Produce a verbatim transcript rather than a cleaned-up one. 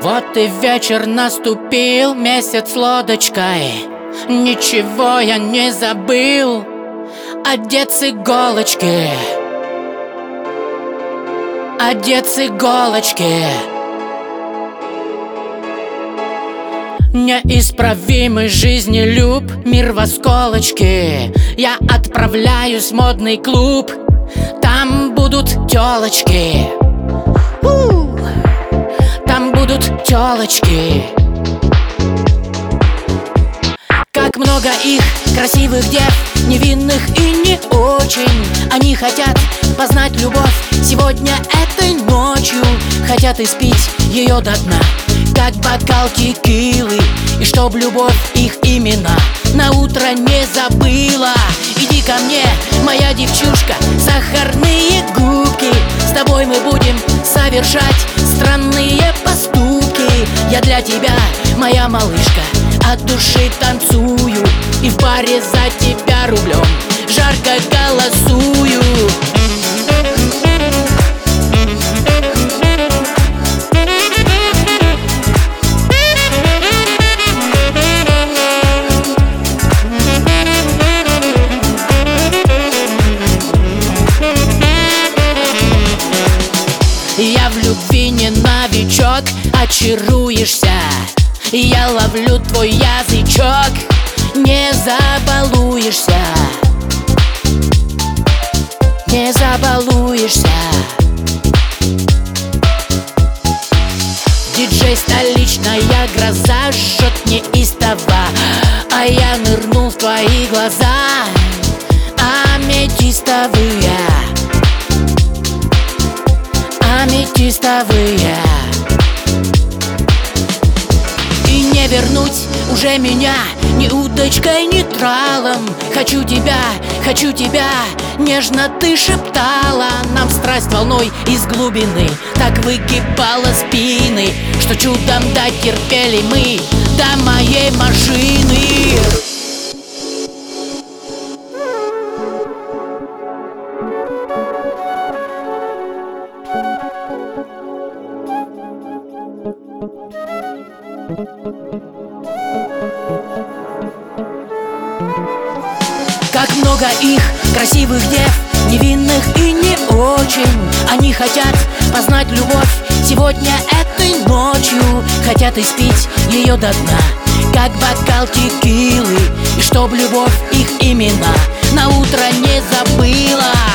Вот и вечер наступил, месяц с лодочкой. Ничего я не забыл, одет с иголочки, одет с иголочки. Неисправимый жизнелюб, мир в осколочке. Я отправляюсь в модный клуб, там будут тёлочки, У, там будут тёлочки. Как много их, красивых дев, невинных и не очень. Они хотят познать любовь сегодня этой ночью. Хотят испить ее до дна, как бокал текилы, и чтоб любовь их имена на утро не забыла. Иди ко мне, моя девчушка, сахарные губки. С тобой мы будем совершать странные поступки. Я для тебя, моя малышка, от души танцую, и в паре за тебя рублем жарко голосую. Я в любви не новичок, очаруешься. Я ловлю твой язычок, не забалуешься, не забалуешься. Диджей столичная гроза жжет неистово, а я нырнул в твои глаза аметистовые, аметистовые. И не вернуть уже меня ни удочкой, ни тралом. Хочу тебя, хочу тебя, нежно ты шептала. Нам страсть волной из глубины так выгибала спины, что чудом дотерпели мы до моей машины. Как много их, красивых дев, невинных и не очень. Они хотят познать любовь сегодня этой ночью. Хотят испить ее до дна, как бокал текилы, и чтоб любовь их имена на утро не забыла.